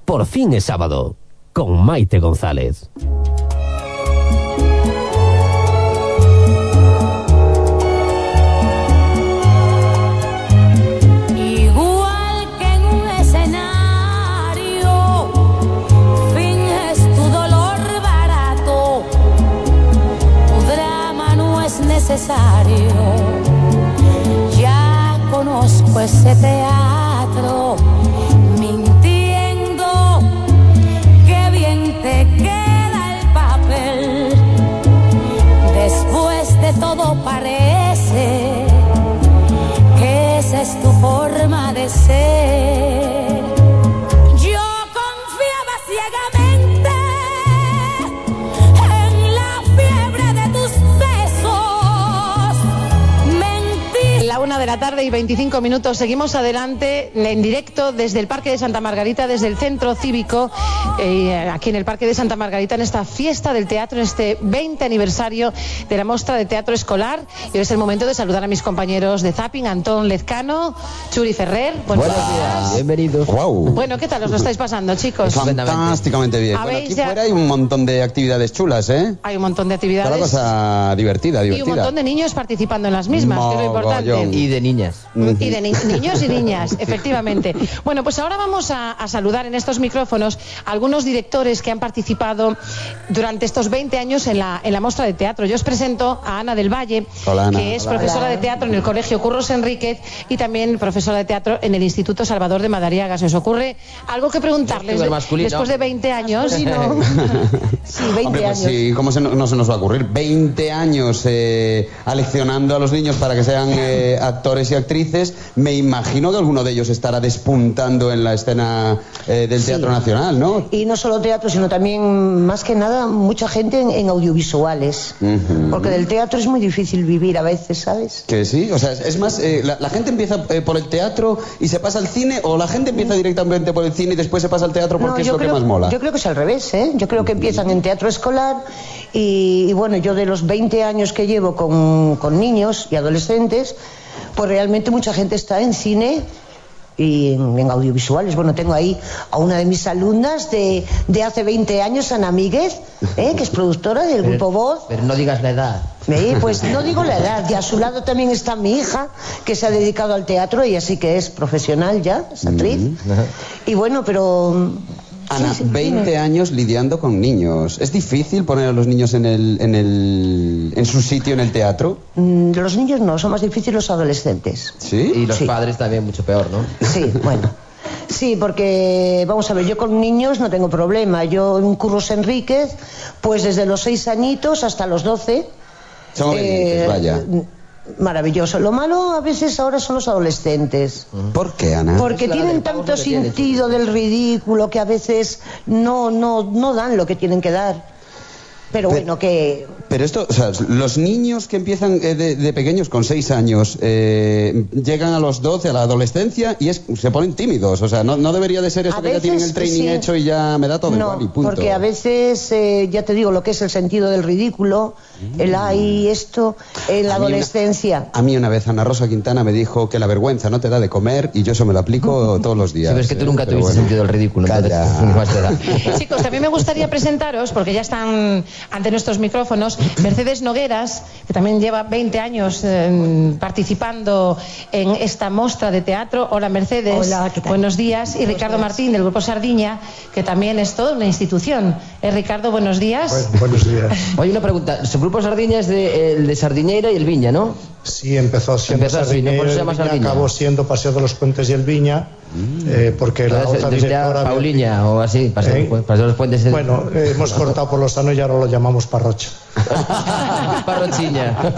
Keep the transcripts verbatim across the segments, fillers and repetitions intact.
Por fin es sábado, con Maite González. Igual que en un escenario, finges tu dolor barato, tu drama no es necesario. Ya conozco ese teatro, mintiendo, qué bien te queda el papel. Después de todo parece que esa es tu forma de ser. Yo confiaba ciegamente en la fiebre de tus besos. Mentí. La una de la tarde y veinticinco minutos. Seguimos adelante en directo desde el Parque de Santa Margarita, desde el Centro Cívico, eh, aquí en el Parque de Santa Margarita, en esta fiesta del teatro, en este veinte aniversario de la Mostra de Teatro Escolar. Y hoy es el momento de saludar a mis compañeros de Zapping, Antón Lezcano, Churi Ferrer. Buenos, Buenos días. días. Bienvenidos. Wow. Bueno, ¿qué tal os lo estáis pasando, chicos? Fantásticamente bien. Bueno, aquí ya... fuera hay un montón de actividades chulas, ¿eh? Hay un montón de actividades. Toda la cosa divertida, divertida. Y un montón de niños participando en las mismas, que es lo importante. Mogollón. Y de niñas. Y de ni niños y niñas, efectivamente. Bueno, pues ahora vamos a, a saludar en estos micrófonos a algunos directores que han participado durante estos veinte años en la, en la Mostra de Teatro. Yo os presento a Ana del Valle, Hola, Ana. que es Hola. profesora de teatro en el Colegio Curros Enríquez y también profesora de teatro en el Instituto Salvador de Madariaga. ¿Se os ocurre algo que preguntarles de, después de veinte años? Sí, ¿no? Sí, veinte Hombre, pues años. sí, ¿cómo se no, no se nos va a ocurrir? veinte años eh, aleccionando a los niños para que sean eh, actores y actrices. Me imagino que alguno de ellos estará despuntando en la escena eh, del Sí. Teatro Nacional, ¿no? Y no solo teatro, sino también, más que nada, mucha gente en, en audiovisuales. Uh-huh. Porque del teatro es muy difícil vivir a veces, ¿sabes? Que sí, o sea, es, es más, eh, la, la gente empieza eh, por el teatro y se pasa al cine, o la gente empieza directamente por el cine y después se pasa al teatro porque No, es yo lo creo, que más mola. Yo creo que es al revés, ¿eh? Yo creo que empiezan en teatro escolar y, y bueno, yo de los veinte años que llevo con, con niños y adolescentes, pues realmente mucha gente está en cine y en, en audiovisuales. Bueno, tengo ahí a una de mis alumnas de, de hace veinte años, Ana Míguez, ¿eh? Que es productora del Pero- Grupo Voz. Pero no digas la edad. ¿Eh? Pues no digo la edad, y a su lado también está mi hija, que se ha dedicado al teatro, ella sí que es profesional ya, es actriz. Y bueno, pero... Ana, sí, sí, veinte dime. años lidiando con niños. ¿Es difícil poner a los niños en, el, en, el, en su sitio en el teatro? Mm, Los niños no, son más difíciles los adolescentes. ¿Sí? Y los Sí. padres también mucho peor, ¿no? Sí, bueno. Sí, porque, vamos a ver, yo con niños no tengo problema. Yo en Curros Enríquez, pues desde los seis añitos hasta los doce. Son obedientes, vaya. Maravilloso. Lo malo a veces ahora son los adolescentes. ¿Por qué, Ana? Porque Es la tienen del pago tanto lo que tienen, sentido del ridículo que a veces no, no, no dan lo que tienen que dar. Pero Pe- bueno, que... Pero esto, o sea, los niños que empiezan eh, de, de pequeños con seis años eh, llegan a los doce, a la adolescencia, y es, se ponen tímidos. O sea, no, no debería de ser eso A que ya tienen veces, el training sí. hecho y ya me da todo No, igual y punto. porque a veces, eh, ya te digo, lo que es el sentido del ridículo, el ay, esto, en la A mí una- adolescencia... A mí una vez Ana Rosa Quintana me dijo que la vergüenza no te da de comer y yo eso me lo aplico todos los días. Sí, pero es que tú nunca Pero tuviste bueno. sentido del ridículo. Calla. Entonces, más te da. Chicos, también me gustaría presentaros, porque ya están ante nuestros micrófonos, Mercedes Nogueras, que también lleva veinte años eh, participando en esta mostra de teatro. Hola, Mercedes. Hola, ¿qué tal? Buenos días. Y Ricardo Martín, del Grupo Sardiña, que también es toda una institución. Eh, Ricardo, buenos días. Bueno, buenos días. Oye, una pregunta. Su grupo Sardiña es de, el de Sardiñeira y el Viña, ¿no? Sí, empezó siendo Empezó así, ¿no? Sardinero Por eso se y llama Viña, Sardiña. acabó siendo Paseo de los Puentes y el Viña, eh, porque la Entonces, otra tendría directora... Pauliña o así, paseo, ¿Eh? paseo de los puentes. el- Bueno, eh, hemos cortado por lo sano y ahora lo llamamos Parrocha. Parrochiña.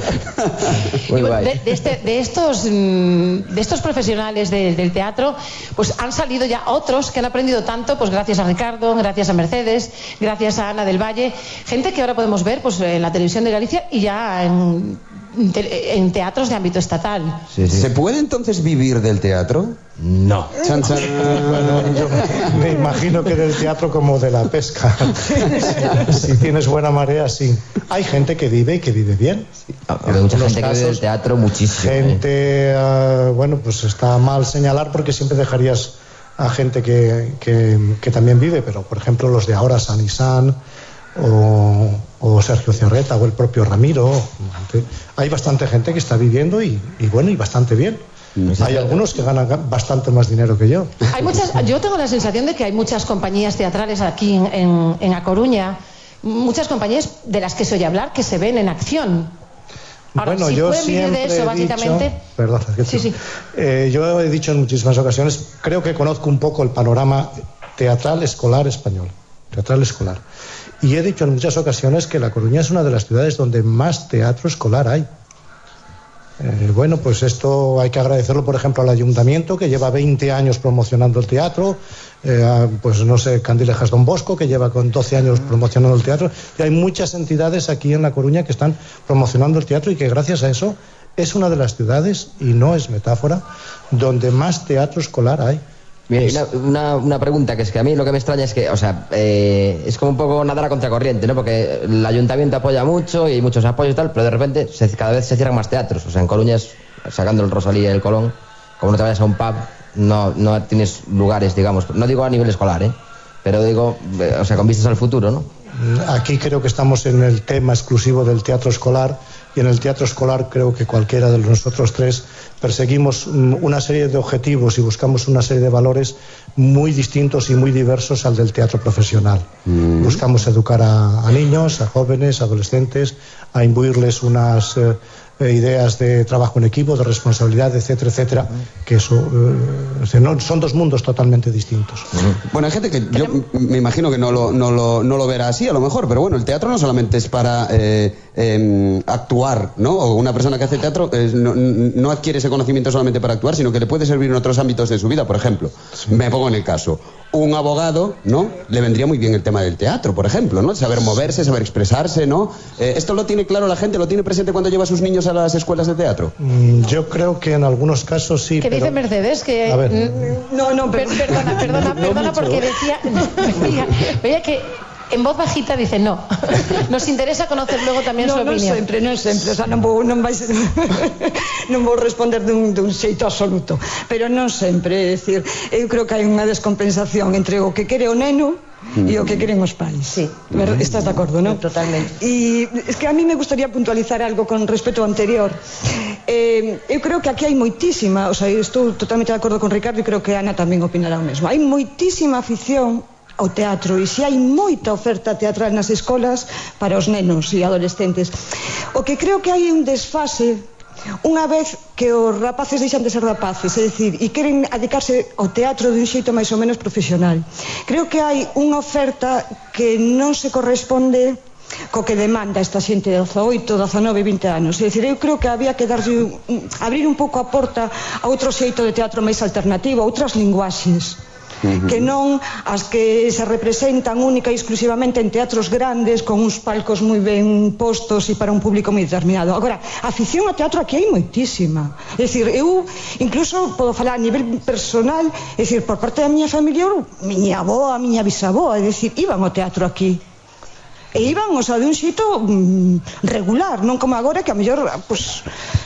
Y Muy bueno, guay. de, de este- de estos, mm, de estos profesionales de- del teatro, pues han salido ya otros que han aprendido tanto, pues gracias a Ricardo, gracias a Mercedes, gracias a Ana del Valle, gente que ahora podemos ver pues en la televisión de Galicia y ya en, te- en teatros de ámbito estatal. Sí, sí. ¿Se puede entonces vivir del teatro? No. Chan, chan. Bueno, yo me imagino que del teatro como de la pesca. Si, si tienes buena marea, sí. Hay gente que vive y que vive bien. Hay mucha algunos gente que vive del casos, teatro, muchísimo. ¿eh? Gente, ah, bueno, pues está mal señalar porque siempre dejarías a gente que, que, que también vive, pero por ejemplo los de ahora, San Isán o, o Sergio Cerreta o el propio Ramiro, hay bastante gente que está viviendo y, y bueno, y bastante bien. Hay algunos que ganan bastante más dinero que yo. Hay muchas, yo tengo la sensación de que hay muchas compañías teatrales aquí en, en, en A Coruña, muchas compañías de las que se oye hablar que se ven en acción. Ahora, bueno, si yo pueden vivir siempre de eso, he básicamente. Dicho, perdón, sí, sí. Eh, yo he dicho en muchísimas ocasiones, creo que conozco un poco el panorama teatral escolar español, teatral escolar. Y he dicho en muchas ocasiones que La Coruña es una de las ciudades donde más teatro escolar hay. Eh, bueno, pues esto hay que agradecerlo, por ejemplo, al ayuntamiento, que lleva veinte años promocionando el teatro, eh, a, pues no sé, Candilejas Don Bosco, que lleva con doce años promocionando el teatro, y hay muchas entidades aquí en La Coruña que están promocionando el teatro y que gracias a eso es una de las ciudades, y no es metáfora, donde más teatro escolar hay. Mira, una, una, una pregunta que es que a mí lo que me extraña es que, o sea, eh, es como un poco nadar a contracorriente, ¿no? Porque el ayuntamiento apoya mucho y hay muchos apoyos y tal, pero de repente se, cada vez se cierran más teatros. O sea, en Coruña, es, sacando el Rosalía y el Colón, como no te vayas a un pub, no, no tienes lugares, digamos, no digo a nivel escolar, ¿eh? Pero digo, eh, o sea, con vistas al futuro, ¿no? Aquí creo que estamos en el tema exclusivo del teatro escolar, y en el teatro escolar creo que cualquiera de nosotros tres perseguimos una serie de objetivos y buscamos una serie de valores muy distintos y muy diversos al del teatro profesional. Mm. Buscamos educar a, a niños, a jóvenes, a adolescentes, a imbuirles unas eh, ideas de trabajo en equipo, de responsabilidad, etcétera, etcétera, que eso eh, no, son dos mundos totalmente distintos. Bueno, hay gente que yo me imagino que no lo, no lo, no lo verá así a lo mejor, pero bueno, el teatro no solamente es para eh, eh, actuar, ¿no? O una persona que hace teatro eh, no, no adquiere ese conocimiento solamente para actuar, sino que le puede servir en otros ámbitos de su vida. Por ejemplo, sí. Me pongo en el caso, un abogado, ¿no? Le vendría muy bien el tema del teatro, por ejemplo, ¿no? Saber moverse, saber expresarse, ¿no? Eh, ¿Esto lo tiene claro la gente? ¿Lo tiene presente cuando lleva a sus niños a las escuelas de teatro? Yo creo que en algunos casos sí. ¿Qué pero... dice Mercedes? Que... A ver. No, no, per perdona, perdona, no, perdona, no porque decía... Veía, veía que en voz bajita dice no. Nos interesa conocer luego tamén no, a súa opinión. Non sempre, non sempre, o sea, non vou, non vais, non vou responder dun, dun xeito absoluto, pero non sempre, é dicir, eu creo que hai unha descompensación entre o que quere o neno e o que queren os pais. Sí. Estás de acordo, non? Totalmente. E es que a mí me gustaría puntualizar algo con respecto ao anterior. Eh, eu creo que aquí hai moitísima, o sea, estou totalmente de acordo con Ricardo e creo que Ana tamén opinará o mesmo. Hai moitísima afición ao teatro e se hai moita oferta teatral nas escolas para os nenos e adolescentes. O que creo que hai un desfase unha vez que os rapaces deixan de ser rapaces, é dicir, e queren dedicarse ao teatro dun xeito máis ou menos profesional. Creo que hai unha oferta que non se corresponde co que demanda esta xente de dezaoito, dezanove, vinte anos. É dicir, eu creo que había que darlle un, abrir un pouco a porta a outro xeito de teatro máis alternativo, a outras linguaxes, que non as que se representan única e exclusivamente en teatros grandes con uns palcos moi ben postos e para un público moi determinado. Agora, a afición ao teatro aquí hai moitísima. É dicir, eu incluso podo falar a nivel personal, é dicir, por parte da miña familia, miña avó, a miña bisaboa, é dicir, iban ao teatro aquí. E iban, o sea, de un xeito mm, regular, non como agora que a mellor, pues,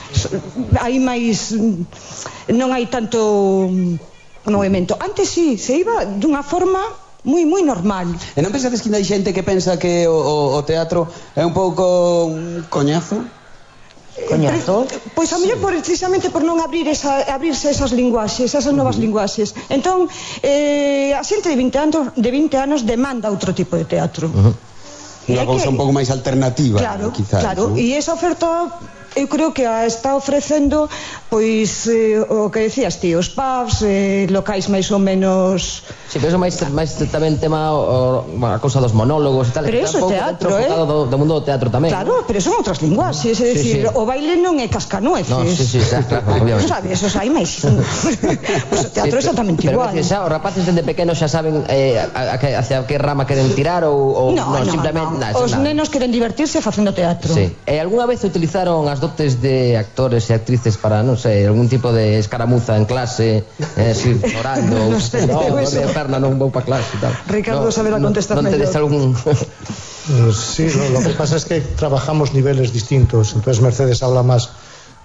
hai máis, non hai tanto movimento. Antes sí, se iba dunha forma moi, moi normal. E non pensades que hai xente que pensa que o, o, o teatro é un pouco un coñazo? Coñazo? Pois a mellor por, precisamente por non abrir esa, abrirse esas linguaxes, esas novas uh-huh. linguaxes. Entón, eh, a xente de vinte anos, de vinte anos demanda outro tipo de teatro. Uh-huh. Unha cousa que... un pouco máis alternativa, claro, quizás, claro, e esa oferta eu creo que a está ofrecendo pois eh, o que decías ti, os pubs, eh, locais máis ou menos. Sí, pero eso máis, máis tamén tema o, a cousa dos monólogos e tal. Pero eso é teatro, eh? Do, do mundo do teatro tamén. Claro, pero son outras linguaxes, é dicir, sí, sí. O baile non é cascanueces. No, sí, sí, claro, claro, sabes, eso hai máis. Pois o teatro é sí, exactamente pero, igual. Pero xa, os rapaces dende pequenos xa saben eh, a, a, a, hacia que rama queren tirar ou, ou no, no, simplemente no. Nah, os nada. Nenos queren divertirse facendo teatro. Sí. E algunha vez utilizaron as dotes de actores e actrices para, non sei, algún tipo de escaramuza en clase, eh, así, orando, no sé, no, no, de Ferna non vou pa clase e tal. Ricardo no, sabe la contestar no, mellor. Non tedes algún... Sí, lo, lo que pasa es que trabajamos niveles distintos. Entonces Mercedes habla más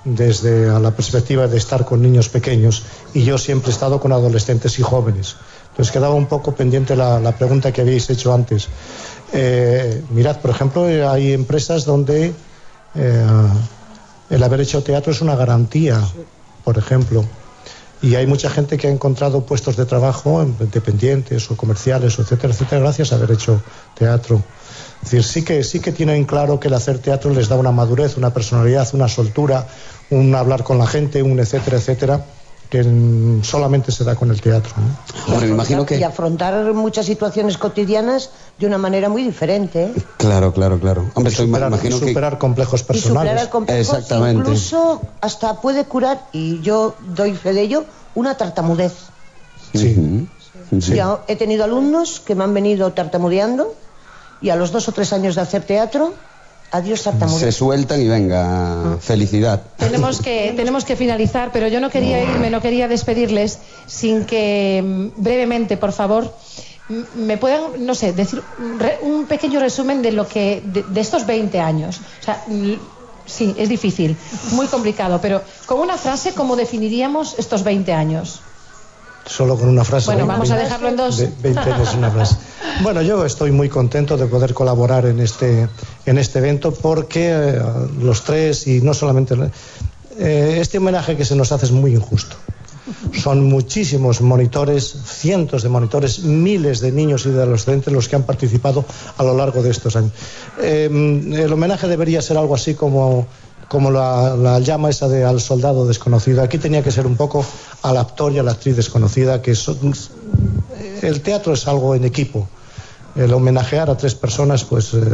desde a la perspectiva de estar con niños pequeños, y yo siempre he estado con adolescentes y jóvenes. Entonces quedaba un poco pendiente la, la pregunta que habéis hecho antes. Eh, mirad, por ejemplo, hay empresas donde eh, el haber hecho teatro es una garantía, por ejemplo, y hay mucha gente que ha encontrado puestos de trabajo independientes o comerciales, etcétera, etcétera, gracias a haber hecho teatro. Es decir, sí que, sí que tienen claro que el hacer teatro les da una madurez, una personalidad, una soltura, un hablar con la gente, un etcétera, etcétera, que solamente se da con el teatro, ¿no? Hombre, me imagino que... Y afrontar muchas situaciones cotidianas de una manera muy diferente, ¿eh? Claro, claro, claro. Hombre, y superar, me imagino superar que... complejos personales. Y superar complejos, exactamente. Incluso hasta puede curar, y yo doy fe de ello, una tartamudez. Sí. Sí. Yo he tenido alumnos que me han venido tartamudeando y a los dos o tres años de hacer teatro, adiós tartamudez. Se sueltan y venga, felicidad. Tenemos que, tenemos que finalizar, pero yo no quería irme, no quería despedirles sin que brevemente, por favor, me puedan, no sé, decir un pequeño resumen de lo que de, de estos veinte años. O sea, sí, es difícil, muy complicado, pero con una frase, ¿cómo definiríamos estos veinte años? Solo con una frase. Bueno, veinte, vamos a dejarlo en dos. veinte años una frase. Bueno, yo estoy muy contento de poder colaborar en este, en este evento porque eh, los tres, y no solamente... Eh, este homenaje que se nos hace es muy injusto. Son muchísimos monitores, cientos de monitores, miles de niños y de adolescentes los que han participado a lo largo de estos años. Eh, el homenaje debería ser algo así como... como la, la llama esa de al soldado desconocido. Aquí tenía que ser un poco al actor y a la actriz desconocida, que son, el teatro es algo en equipo. El homenajear a tres personas, pues eh,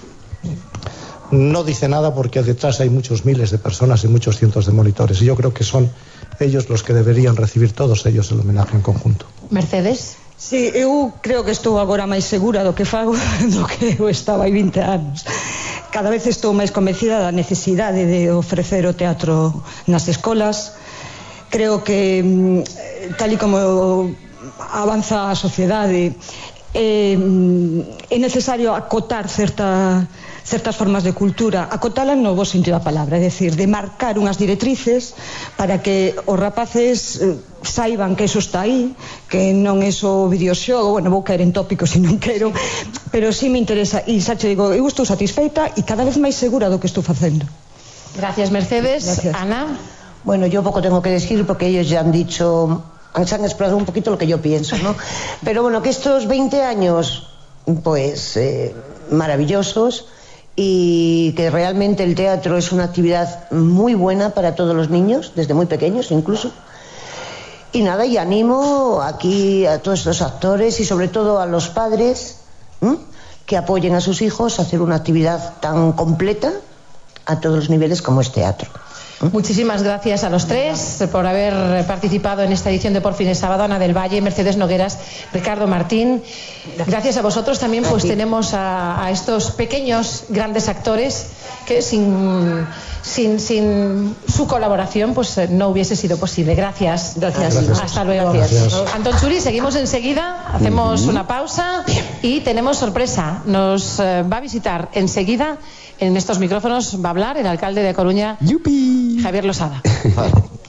no dice nada, porque detrás hay muchos miles de personas y muchos cientos de monitores, y yo creo que son ellos los que deberían recibir, todos ellos, el homenaje en conjunto. Mercedes? Sí, eu creo que estou agora máis segura do que fago do que eu estaba hai vinte anos. Cada vez estou máis convencida da necesidade de ofrecer o teatro nas escolas. Creo que, tal e como avanza a sociedade, é, é necesario acotar certa, certas formas de cultura, acotala no bo sentido da palabra, é dicir, de marcar unhas directrices para que os rapaces saiban que eso está aí, que non é só videoxogo. Bueno, vou caer en tópicos se non quero, pero sí me interesa, e xa che digo, eu estou satisfeita e cada vez máis segura do que estou facendo. Gracias, Mercedes. Gracias. Ana. Bueno, yo poco tengo que decir porque ellos ya han dicho, se han expresado un poquito lo que yo pienso, ¿no? Pero bueno, que estos veinte años, pues eh, maravillosos, y que realmente el teatro es una actividad muy buena para todos los niños, desde muy pequeños incluso. Y nada, y animo aquí a todos estos actores y sobre todo a los padres, ¿m? que apoyen a sus hijos a hacer una actividad tan completa a todos los niveles como es teatro. Muchísimas gracias a los tres por haber participado en esta edición de Por fin es sábado. Ana del Valle, Mercedes Nogueras, Ricardo Martín. Gracias a vosotros también, pues tenemos a, a estos pequeños grandes actores que sin, sin, sin su colaboración pues no hubiese sido posible. Gracias. Gracias. Gracias. Hasta luego. Gracias. Antón Churi, seguimos enseguida, hacemos una pausa y tenemos sorpresa. Nos eh, va a visitar enseguida en estos micrófonos, va a hablar el alcalde de Coruña, ¡Yupi! Javier Losada.